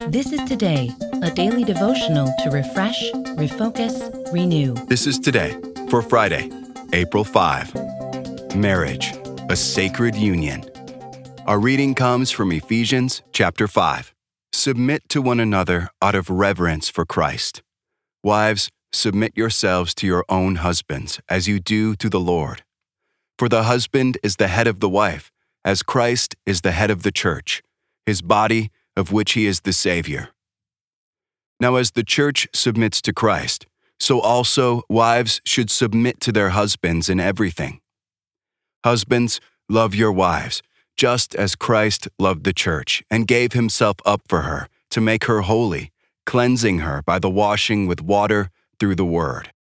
This is Today, a daily devotional to refresh, refocus, renew. This is Today for Friday, April 5. Marriage, a sacred union. Our reading comes from Ephesians chapter 5. Submit to one another out of reverence for Christ. Wives, submit yourselves to your own husbands as you do to the Lord. For the husband is the head of the wife, as Christ is the head of the church, his body, of which he is the Savior. Now as the church submits to Christ, so also wives should submit to their husbands in everything. Husbands, love your wives, just as Christ loved the church and gave himself up for her to make her holy, cleansing her by the washing with water through the word.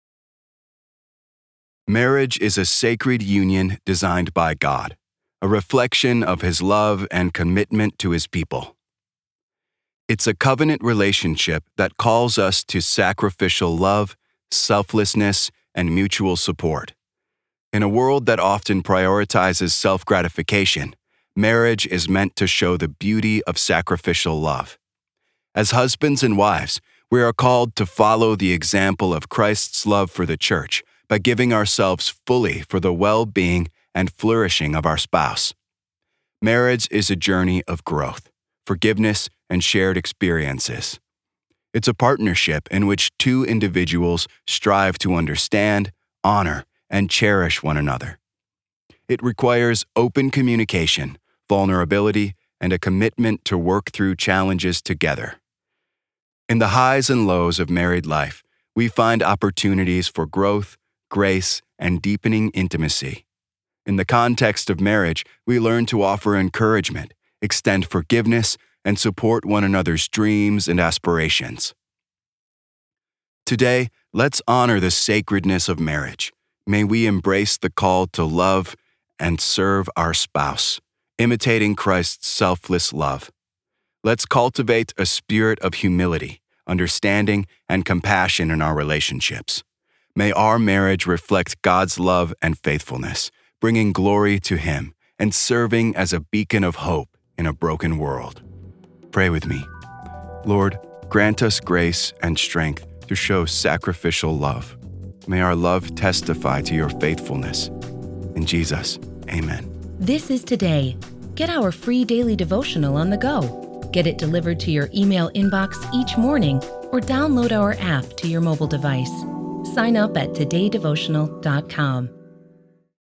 Marriage is a sacred union designed by God, a reflection of his love and commitment to his people. It's a covenant relationship that calls us to sacrificial love, selflessness, and mutual support. In a world that often prioritizes self-gratification, marriage is meant to show the beauty of sacrificial love. As husbands and wives, we are called to follow the example of Christ's love for the church by giving ourselves fully for the well-being and flourishing of our spouse. Marriage is a journey of growth, forgiveness, and shared experiences. It's a partnership in which two individuals strive to understand, honor, and cherish one another. It requires open communication, vulnerability, and a commitment to work through challenges together. In the highs and lows of married life, we find opportunities for growth, grace, and deepening intimacy. In the context of marriage, we learn to offer encouragement, extend forgiveness, and support one another's dreams and aspirations. Today, let's honor the sacredness of marriage. May we embrace the call to love and serve our spouse, imitating Christ's selfless love. Let's cultivate a spirit of humility, understanding, and compassion in our relationships. May our marriage reflect God's love and faithfulness, bringing glory to Him and serving as a beacon of hope in a broken world. Pray with me. Lord, grant us grace and strength to show sacrificial love. May our love testify to your faithfulness. In Jesus, amen. This is Today. Get our free daily devotional on the go. Get it delivered to your email inbox each morning or download our app to your mobile device. Sign up at todaydevotional.com.